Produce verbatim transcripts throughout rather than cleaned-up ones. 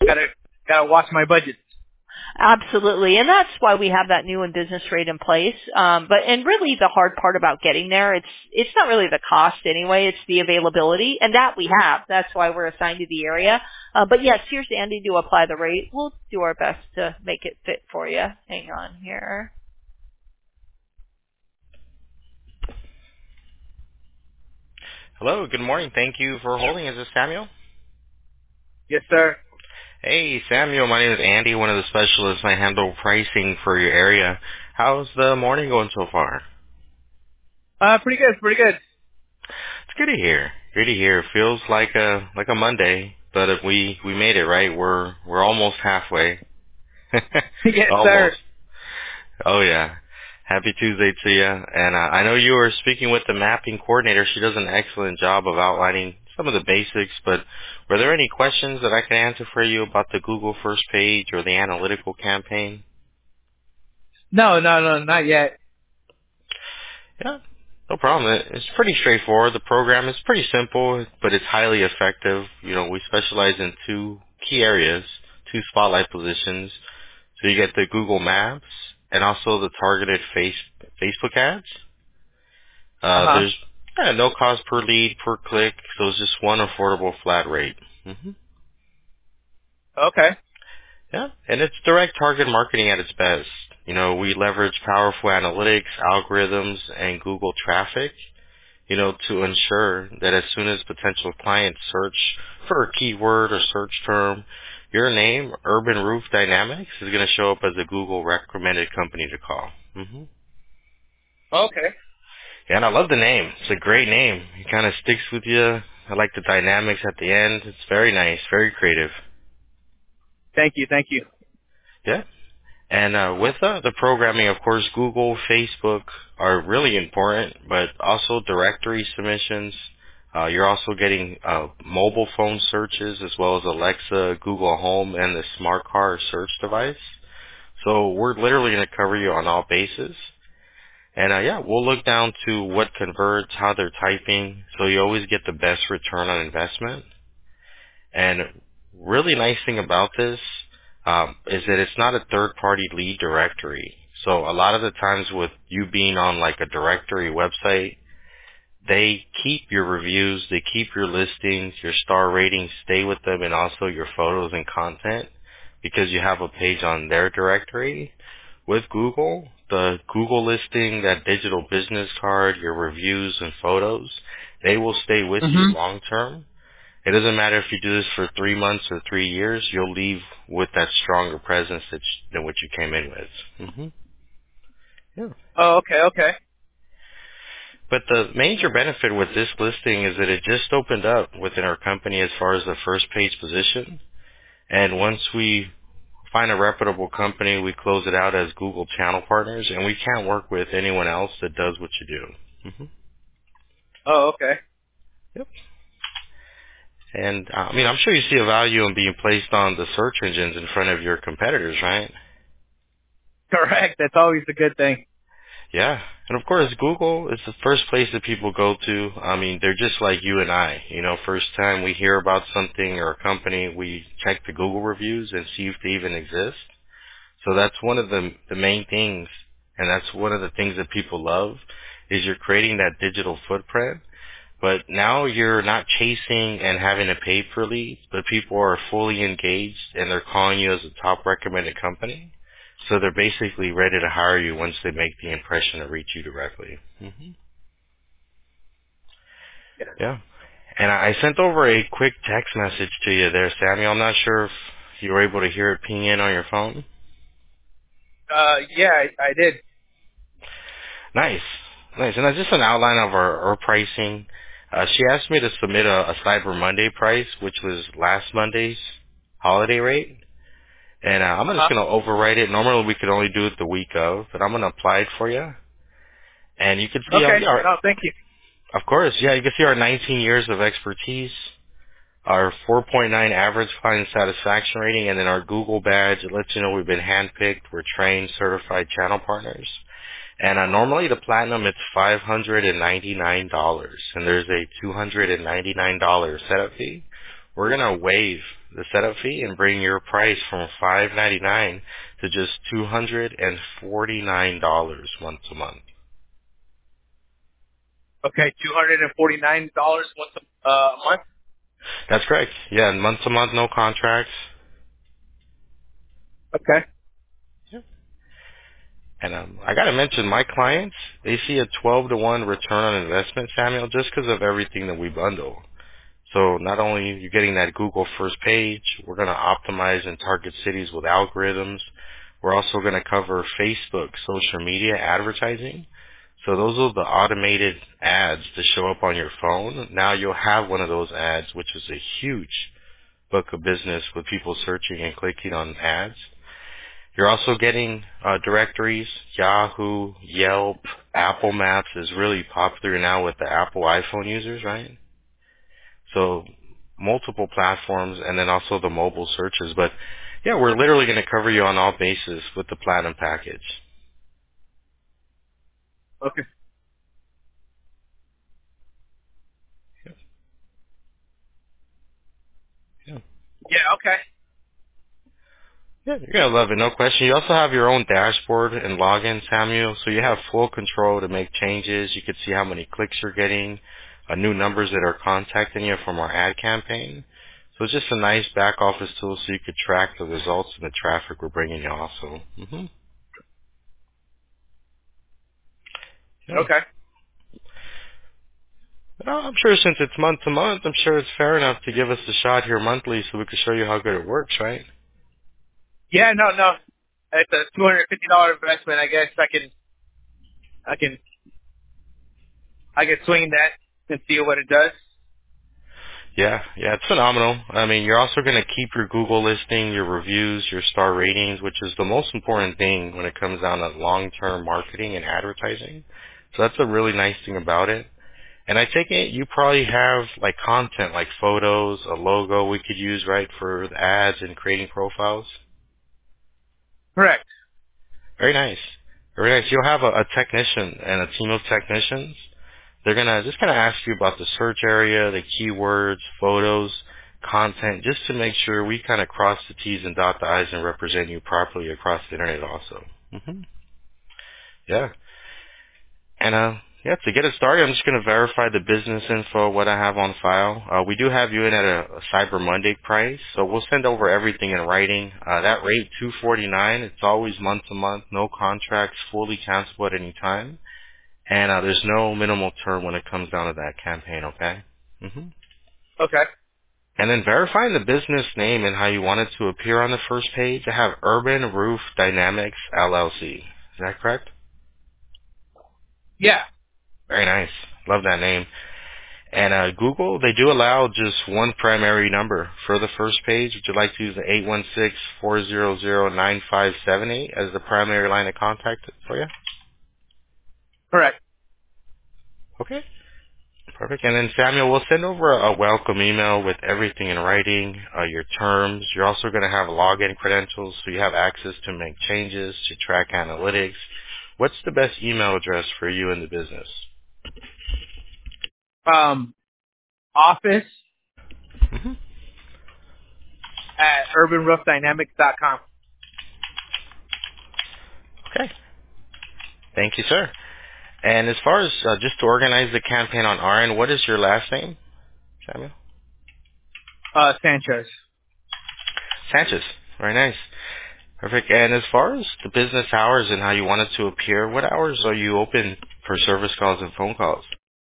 Gotta gotta watch my budget. Absolutely. And that's why we have that new and business rate in place. Um, but, and really the hard part about getting there, it's, it's not really the cost anyway, it's the availability. And that we have. That's why we're assigned to the area. Uh, but yes, here's Andy to apply the rate. We'll do our best to make it fit for you. Hang on here. Hello, good morning. Thank you for holding. Is this Samuel? Yes, sir. Hey, Samuel. My name is Andy, one of the specialists. I handle pricing for your area. How's the morning going so far? Uh, pretty good, pretty good. It's good to hear. Good to hear. Feels like a like a Monday, but if we we made it, right? We're we're almost halfway. Yes, Almost. sir. Oh yeah. Happy Tuesday to you. And uh, I know you were speaking with the mapping coordinator. She does an excellent job of outlining some of the basics, but were there any questions that I can answer for you about the Google first page or the analytical campaign? No, no, no, not yet. Yeah, no problem. It- It's pretty straightforward. The program is pretty simple, but it's highly effective. You know, we specialize in two key areas, two spotlight positions. So you get the Google Maps and also the targeted face Facebook ads. Uh Uh, huh. there's yeah, no cost per lead, per click, so it's just one affordable flat rate. hmm Okay. Yeah, and it's direct target marketing at its best. You know, we leverage powerful analytics, algorithms, and Google traffic, you know, to ensure that as soon as potential clients search for a keyword or search term, your name, Urban Roof Dynamics, is going to show up as a Google recommended company to call. hmm Okay. Yeah, and I love the name. It's a great name. It kind of sticks with you. I like the dynamics at the end. It's very nice, very creative. Thank you, thank you. Yeah. And uh, with uh, the programming, of course, Google, Facebook are really important, but also directory submissions. Uh, you're also getting uh, mobile phone searches as well as Alexa, Google Home, and the smart car search device. So we're literally going to cover you on all bases. And uh, yeah, we'll look down to what converts, how they're typing, so you always get the best return on investment. And really nice thing about this um, is that it's not a third-party lead directory. So a lot of the times with you being on like a directory website, they keep your reviews, they keep your listings, your star ratings stay with them, and also your photos and content because you have a page on their directory. With Google, the Google listing, that digital business card, your reviews and photos, they will stay with you Mhm. long term. It doesn't matter if you do this for three months or three years, you'll leave with that stronger presence that you, than what you came in with. hmm Yeah. Oh, okay, okay. But the major benefit with this listing is that it just opened up within our company as far as the first page position. And once we find a reputable company, we close it out as Google channel partners, and we can't work with anyone else that does what you do. hmm Oh, okay. Yep. And uh, I mean, I'm sure you see a value in being placed on the search engines in front of your competitors, right? Correct. That's always a good thing. Yeah. And of course, Google is the first place that people go to. I mean, they're just like you and I. You know, first time we hear about something or a company, we check the Google reviews and see if they even exist. So that's one of the the main things, and that's one of the things that people love, is you're creating that digital footprint. But now you're not chasing and having to pay per lead, but people are fully engaged and they're calling you as a top recommended company. So they're basically ready to hire you once they make the impression to reach you directly. hmm Yeah. Yeah. And I I sent over a quick text message to you there, Samuel. I'm not sure if you were able to hear it ping in on your phone. Uh, yeah, I, I did. Nice. Nice. And that's just an outline of our, our pricing. Uh, she asked me to submit a, a Cyber Monday price, which was last Monday's holiday rate. And uh, I'm Uh just huh. going to overwrite it. Normally we could only do it the week of, but I'm going to apply it for you. And you can see, uh, Okay. yeah, our, No, thank you. of course, yeah, you can see our nineteen years of expertise, our four point nine average client satisfaction rating, and then our Google badge. It lets you know we've been handpicked. We're trained, certified channel partners. And uh, normally the platinum it's five hundred and ninety nine dollars, and there's a two hundred and ninety nine dollar setup fee. We're gonna waive the setup fee and bring your price from five ninety-nine to just two hundred forty-nine dollars month to month. Okay, two hundred forty-nine dollars once a uh, month? That's correct. Yeah, and month to month, no contracts. Okay. And um, I got to mention, my clients, they see a twelve to one return on investment, Samuel, just because of everything that we bundle. So not only are you getting that Google first page, we're going to optimize and target cities with algorithms. We're also going to cover Facebook, social media advertising. So those are the automated ads that show up on your phone. Now you'll have one of those ads, which is a huge book of business with people searching and clicking on ads. You're also getting uh, directories. Yahoo, Yelp, Apple Maps is really popular now with the Apple iPhone users, right? So multiple platforms, and then also the mobile searches. But yeah, we're literally going to cover you on all bases with the Platinum package. Okay. Yeah. Yeah, okay. Yeah, you're going to love it, no question. You also have your own dashboard and login, Samuel, so you have full control to make changes. You can see how many clicks you're getting, uh, new numbers that are contacting you from our ad campaign. So it's just a nice back office tool so you could track the results and the traffic we're bringing you also. Mm-hmm. Yeah. Okay. Well, I'm sure since it's month to month, I'm sure it's fair enough to give us a shot here monthly so we can show you how good it works, right? Yeah, no, no. It's a two hundred fifty dollars investment. I guess I can, I can, I can swing that and see what it does. Yeah, yeah, it's phenomenal. I mean, you're also going to keep your Google listing, your reviews, your star ratings, which is the most important thing when it comes down to long-term marketing and advertising. So that's a really nice thing about it. And I take it you probably have like content, like photos, a logo we could use, right, for the ads and creating profiles. Correct. Very nice. Very nice. You'll have a, a technician and a team of technicians. They're going to just kind of ask you about the search area, the keywords, photos, content, just to make sure we kind of cross the T's and dot the I's and represent you properly across the internet also. hmm Yeah. And, uh, yeah, to get it started, I'm just going to verify the business info, what I have on file. Uh, we do have you in at a, a Cyber Monday price, so we'll send over everything in writing. Uh, that rate, two forty-nine, it's always month to month, no contracts, fully cancelable at any time. And uh, there's no minimal term when it comes down to that campaign, okay? hmm Okay. And then verifying the business name and how you want it to appear on the first page, I have Urban Roof Dynamics, L L C. Is that correct? Yeah. Very nice. Love that name. And uh, Google, they do allow just one primary number for the first page. Would you like to use the eight one six, four zero zero, nine five seven eight as the primary line of contact for you? Correct. Okay. Perfect. And then Samuel, we'll send over a welcome email with everything in writing, uh, your terms. You're also going to have login credentials, so you have access to make changes, to track analytics. What's the best email address for you in the business? Um, office hmm at urban roof dynamics dot com. Okay. Thank you, sir. And as far as uh, just to organize the campaign on our end, what is your last name, Samuel? Uh, Sanchez. Sanchez. Very nice. Perfect. And as far as the business hours and how you want it to appear, what hours are you open for service calls and phone calls?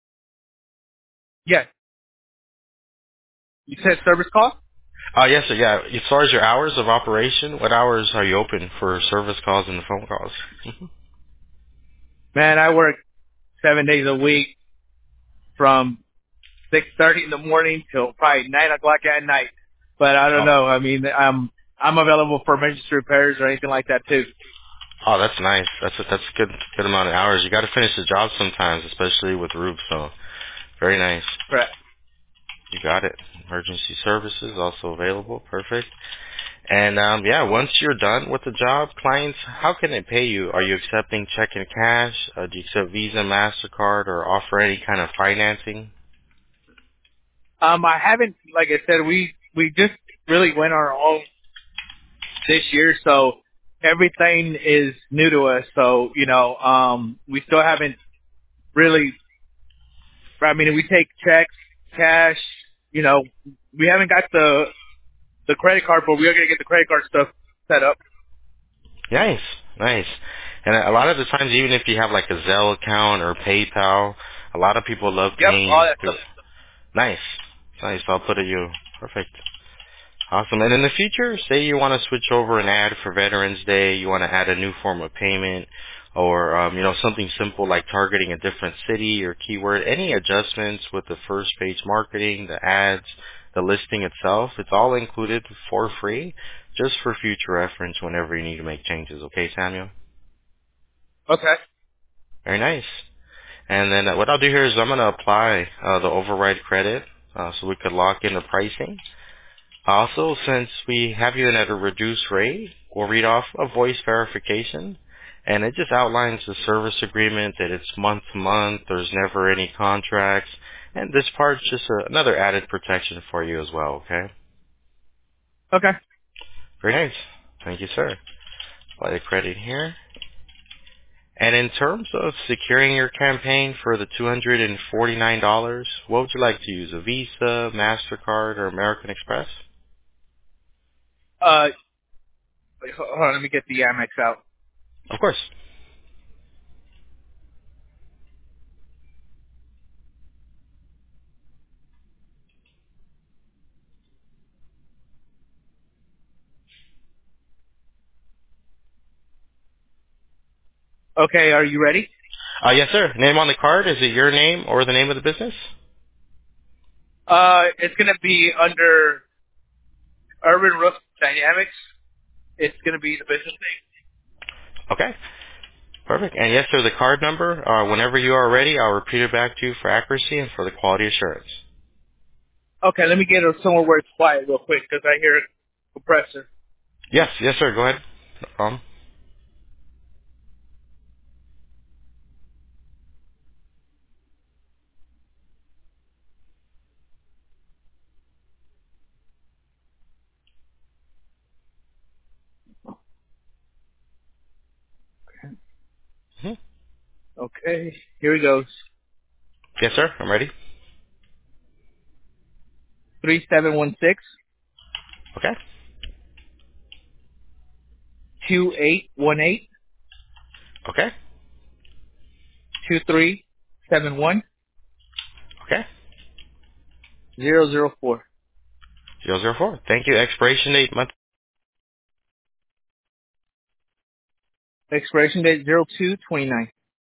Yes. You said service call? Uh, yes, sir. Yeah. As far as your hours of operation, what hours are you open for service calls and the phone calls? hmm Man, I work seven days a week from six thirty in the morning till probably nine o'clock at night. But I don't Oh. know. I mean, I'm I'm available for emergency repairs or anything like that too. oh, that's nice. That's a, that's a good good amount of hours. You got to finish the job sometimes, especially with roofs. So very nice. Correct. You got it. Emergency services also available. Perfect. And um, yeah, once you're done with the job, clients, how can they pay you? Are you accepting check and cash? Uh, do you accept Visa, MasterCard, or offer any kind of financing? Um, I haven't, like I said, we we just really went our own this year, so everything is new to us. So, you know, um, we still haven't really, I mean, we take checks, cash, you know, we haven't got the, the credit card, but we are going to get the credit card stuff set up. Nice, nice. And a lot of the times, even if you have like a Zelle account or PayPal, a lot of people love Yep, all paying that through. stuff. Nice, nice. I'll put it you. Perfect. Awesome. And in the future, say you want to switch over an ad for Veterans Day, you want to add a new form of payment, or um, you know, something simple like targeting a different city or keyword. Any adjustments with the first page marketing, the ads, the listing itself, it's all included for free, just for future reference whenever you need to make changes. Okay, Samuel? Okay. Very nice. And then uh, what I'll do here is I'm going to apply uh, the override credit uh, so we could lock in the pricing. Also, since we have you in at a reduced rate, we'll read off a voice verification, and it just outlines the service agreement that it's month to month, there's never any contracts, and this part's just a, another added protection for you as well, okay? Okay. Very nice. Thank you, sir. Apply the credit here. And in terms of securing your campaign for the two hundred forty-nine dollars, what would you like to use, a Visa, MasterCard, or American Express? Uh, wait, hold on, let me get the Amex out. Of course. Okay, are you ready? Uh, yes, sir. Name on the card, is it your name or the name of the business? Uh, it's going to be under Urban Roof Dynamics. It's going to be the business name. Okay. Perfect. And yes, sir, the card number, uh, whenever you are ready, I'll repeat it back to you for accuracy and for the quality assurance. Okay, let me get it somewhere where it's quiet real quick because I hear a compressor. Yes, yes, sir. Go ahead. No problem. hmm Okay, here he goes. Yes, sir. I'm ready. Three seven one six Okay. two eight one eight Okay. two three seven one Okay. zero zero four. Zero zero four. Thank you. Expiration date, month. Expiration date zero two twenty nine.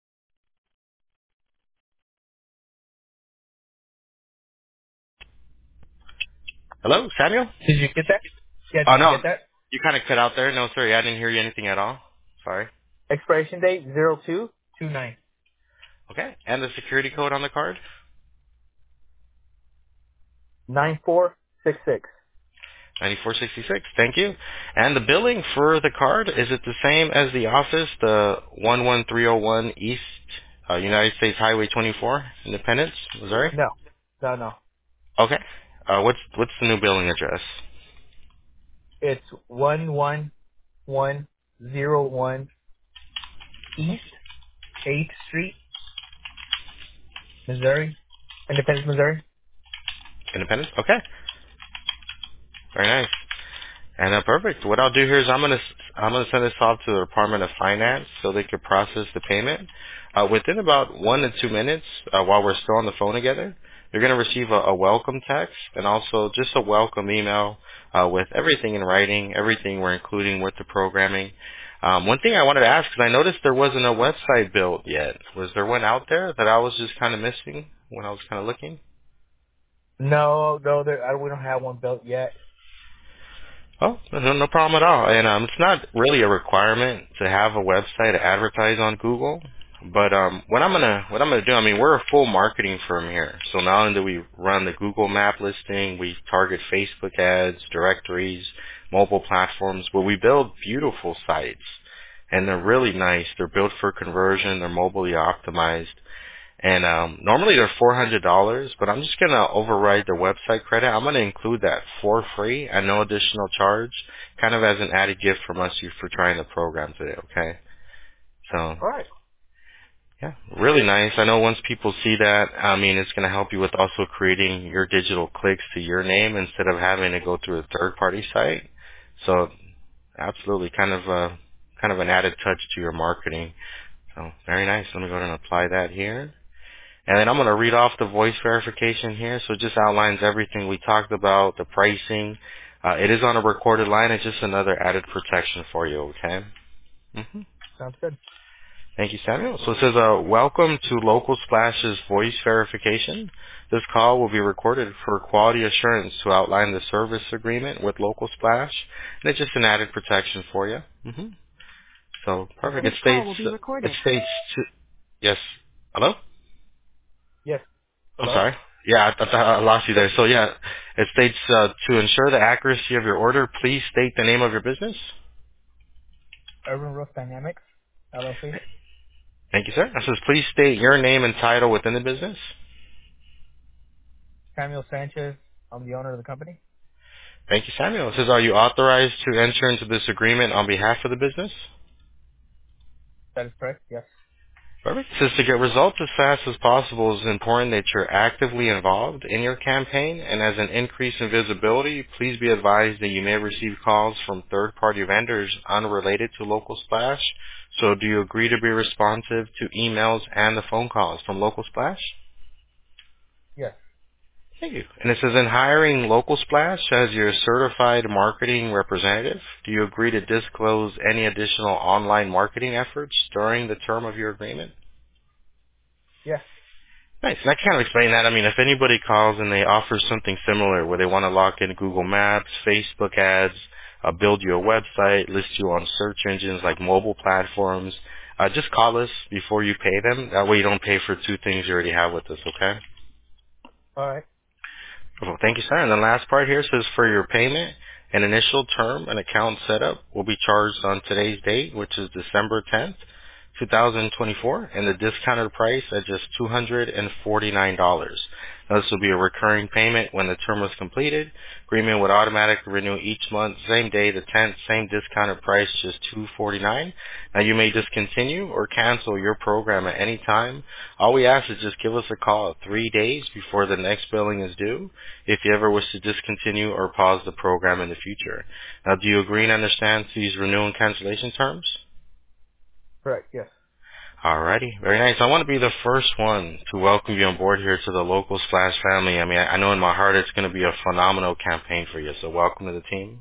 Hello, Samuel? Did you get that? Yeah, Oh, did you no. get that? You kind of cut out there. No, sorry. I didn't hear you anything at all. Sorry. Expiration date zero two two nine. Okay. And the security code on the card? Nine four six six. ninety-four sixty-six. Thank you. And the billing for the card, is it the same as the office, the one one three oh one East uh, United States Highway twenty-four, Independence, Missouri? No, no, no. Okay. Uh, what's what's the new billing address? It's one one one zero one East Eighth Street, Missouri, Independence, Missouri. Independence? Okay. Very nice. And uh, perfect. What I'll do here is I'm gonna I'm gonna send this off to the Department of Finance so they can process the payment. Uh, within about one to two minutes, uh, while we're still on the phone together, you're gonna receive a, a welcome text and also just a welcome email uh, with everything in writing, everything we're including with the programming. Um, one thing I wanted to ask, because I noticed there wasn't a website built yet. Was there one out there that I was just kind of missing when I was kind of looking? No, no, there, I, we don't have one built yet. Oh, no, no problem at all. And um, it's not really a requirement to have a website to advertise on Google. But um, what I'm gonna what I'm gonna do, I mean, we're a full marketing firm here. So not only do we run the Google Map listing, we target Facebook ads, directories, mobile platforms, but we build beautiful sites, and they're really nice. They're built for conversion. They're mobilely optimized. And um, normally they're four hundred dollars, but I'm just gonna override the website credit. I'm gonna include that for free at no additional charge, kind of as an added gift from us you for trying the program today. Okay. So All right. yeah, really nice. I know once people see that, I mean, it's gonna help you with also creating your digital clicks to your name instead of having to go through a third-party site. So absolutely, kind of a kind of an added touch to your marketing. So very nice. Let me go ahead and apply that here. And then I'm going to read off the voice verification here. So it just outlines everything we talked about, the pricing. Uh, it is on a recorded line. It's just another added protection for you, okay? hmm Sounds good. Thank you, Samuel. So it says, uh, welcome to Local Splash's voice verification. This call will be recorded for quality assurance to outline the service agreement with Local Splash. And it's just an added protection for you. hmm So perfect. Okay. It states, it states, to, yes. Hello? Yes. I'm Hello? sorry. Yeah, I, I I lost you there. So yeah, it states uh, to ensure the accuracy of your order, please state the name of your business. Urban Roof Dynamics, L L C. Thank you, sir. It says please state your name and title within the business. Samuel Sanchez. I'm the owner of the company. Thank you, Samuel. It says are you authorized to enter into this agreement on behalf of the business? That is correct. Yes. Perfect. It says to get results as fast as possible, it's important that you're actively involved in your campaign, and as an increase in visibility, please be advised that you may receive calls from third-party vendors unrelated to Local Splash. So do you agree to be responsive to emails and the phone calls from Local Splash? Yes. Thank you. And it says in hiring Local Splash as your certified marketing representative, do you agree to disclose any additional online marketing efforts during the term of your agreement? Yes. Nice. And I kind of explain that. I mean, if anybody calls and they offer something similar where they want to lock in Google Maps, Facebook ads, uh, build you a website, list you on search engines like mobile platforms, uh, just call us before you pay them. That way you don't pay for two things you already have with us, okay? All right. Well, thank you, sir. And the last part here says for your payment, an initial term and account setup will be charged on today's date, which is December tenth, twenty twenty-four, and the discounted price at just two hundred forty-nine dollars. Now, this will be a recurring payment when the term is completed. Agreement would automatically renew each month, same day, the tenth, same discounted price, just two hundred forty-nine dollars. Now, you may discontinue or cancel your program at any time. All we ask is just give us a call three days before the next billing is due if you ever wish to discontinue or pause the program in the future. Now, do you agree and understand these renewal and cancellation terms? Correct. Yes. Alrighty, very nice. I want to be the first one to welcome you on board here to the Local Splash family. I mean, I I know in my heart it's going to be a phenomenal campaign for you, so welcome to the team.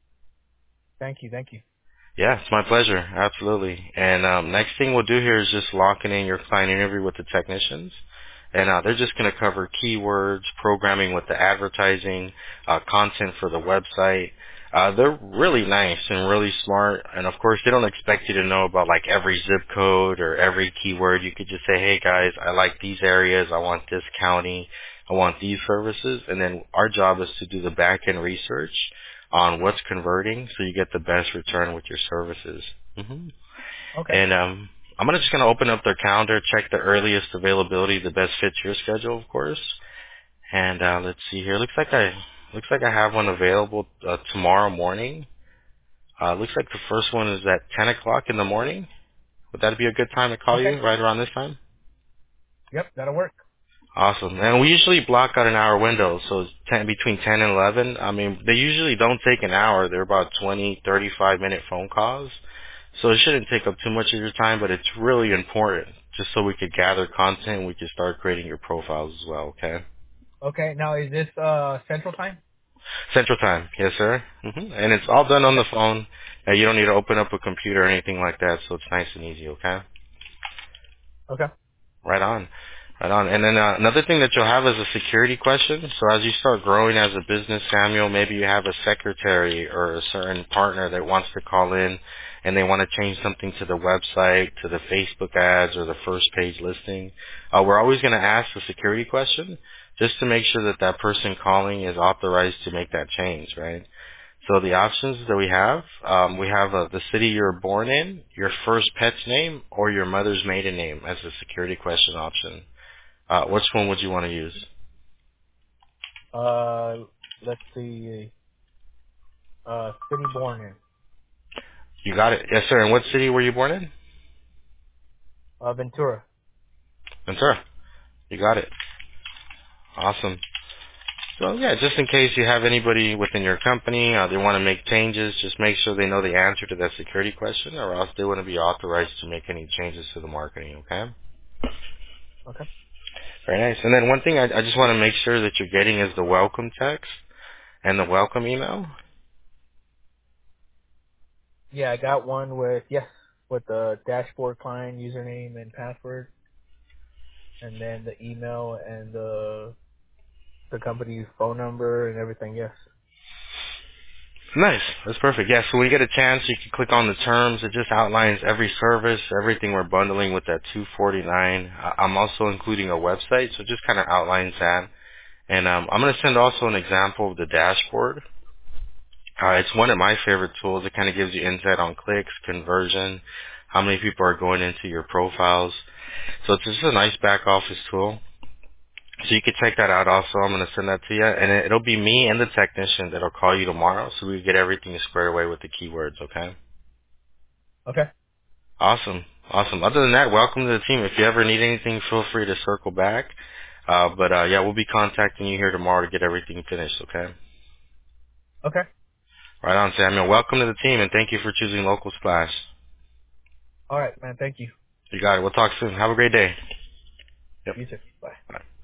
Thank you. Thank you. Yeah, it's my pleasure. Absolutely. And um, next thing we'll do here is just locking in your client interview with the technicians. And uh, they're just going to cover keywords, programming with the advertising, uh, content for the website. Uh, they're really nice and really smart. And of course, they don't expect you to know about like every zip code or every keyword. You could just say, hey guys, I like these areas. I want this county. I want these services. And then our job is to do the back end research on what's converting so you get the best return with your services. hmm Okay. And um, I'm gonna just gonna open up their calendar, check the earliest availability, the best fits your schedule, of course. And uh, let's see here. Looks like I looks like I have one available uh, tomorrow morning. Uh, looks like the first one is at ten o'clock in the morning. Would that be a good time to call Okay. you right around this time? Yep. That'll work. Awesome. And we usually block out an hour window, so it's ten, between ten and eleven. I mean, they usually don't take an hour. They're about twenty, thirty-five minute phone calls. So it shouldn't take up too much of your time, but it's really important just so we could gather content and we could start creating your profiles as well, okay? Okay. Now, is this uh Central Time? Central Time. Yes, sir. hmm And it's all done on Okay. the phone. Uh, you don't need to open up a computer or anything like that, so it's nice and easy, okay? Okay. Right on. Right on. And then uh, another thing that you'll have is a security question. So as you start growing as a business, Samuel, maybe you have a secretary or a certain partner that wants to call in and they want to change something to the website, to the Facebook ads, or the first page listing. Uh, we're always going to ask the security question just to make sure that that person calling is authorized to make that change, right? So the options that we have, um, we have uh, the city you were born in, your first pet's name, or your mother's maiden name as a security question option. Uh, which one would you want to use? Uh, let's see. Uh, city born in. You got it. Yes, sir. And what city were you born in? Uh, Ventura. Ventura. You got it. Awesome. So yeah, just in case you have anybody within your company, uh, they want to make changes, just make sure they know the answer to that security question, or else they wouldn't be authorized to make any changes to the marketing. Okay. Okay. Very nice. And then one thing I, I just want to make sure that you're getting is the welcome text and the welcome email. Yeah, I got one with, yes, with the dashboard client username and password, and then the email and the the company's phone number and everything, yes. Nice. That's perfect. Yeah, so when you get a chance, you can click on the terms. It just outlines every service, everything we're bundling with that two forty-nine. I- I'm also including a website, so it just kind of outlines that. And um, I'm going to send also an example of the dashboard. Uh, it's one of my favorite tools. It kind of gives you insight on clicks, conversion, how many people are going into your profiles. So it's just a nice back office tool. So you can check that out also. I'm going to send that to you. And it, it'll be me and the technician that'll call you tomorrow so we get everything squared away with the keywords, okay? Okay. Awesome. Awesome. Other than that, welcome to the team. If you ever need anything, feel free to circle back. Uh, but uh, yeah, we'll be contacting you here tomorrow to get everything finished, okay? Okay. Right on, Samuel. Welcome to the team, and thank you for choosing Local Splash. All right, man. Thank you. You got it. We'll talk soon. Have a great day. Yep. You too. Bye. Bye.